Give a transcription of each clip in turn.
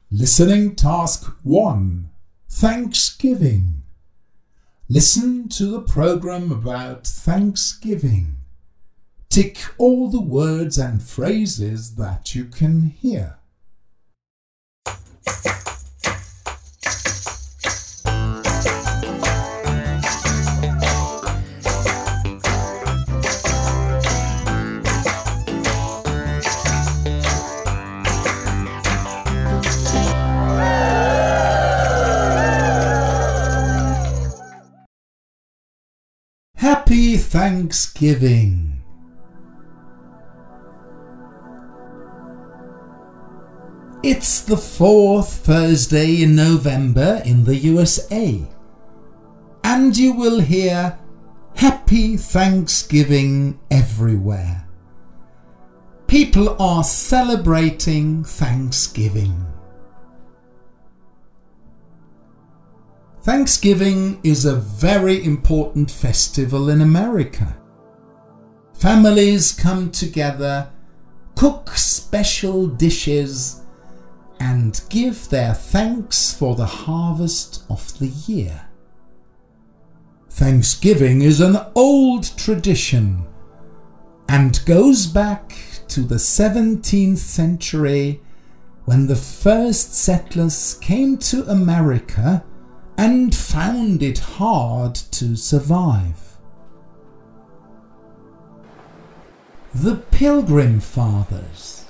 Listening Task 1. Thanksgiving. Listen to the program about Thanksgiving. Tick all the words and phrases that you can hear. Happy Thanksgiving! It's the fourth Thursday in November in the USA, and you will hear Happy Thanksgiving everywhere. People are celebrating Thanksgiving. Thanksgiving is a very important festival in America. Families come together, cook special dishes, and give their thanks for the harvest of the year. Thanksgiving is an old tradition and goes back to the 17th century when the first settlers came to America and found it hard to survive. The Pilgrim Fathers.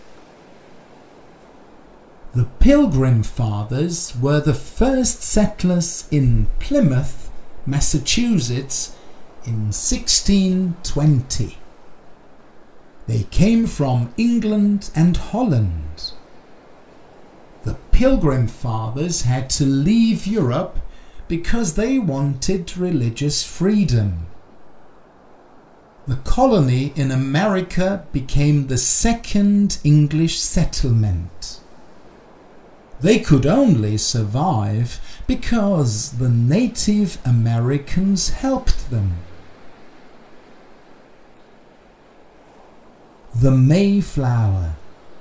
The Pilgrim Fathers were the first settlers in Plymouth, Massachusetts in 1620. They came from England and Holland. The Pilgrim Fathers had to leave Europe because they wanted religious freedom. The colony in America became the second English settlement. They could only survive because the Native Americans helped them. The Mayflower.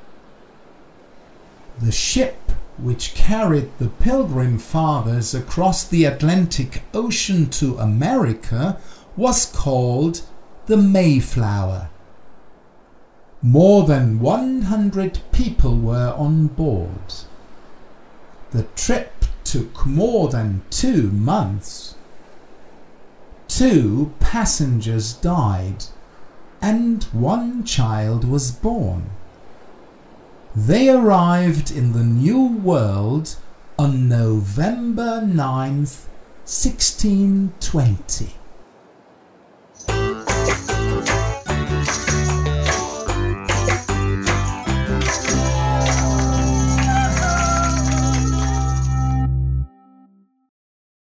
The ship which carried the Pilgrim Fathers across the Atlantic Ocean to America was called the Mayflower. More than 100 people were on board. The trip took more than 2 months. 2 passengers died and 1 child was born. They arrived in the New World on November 9th, 1620.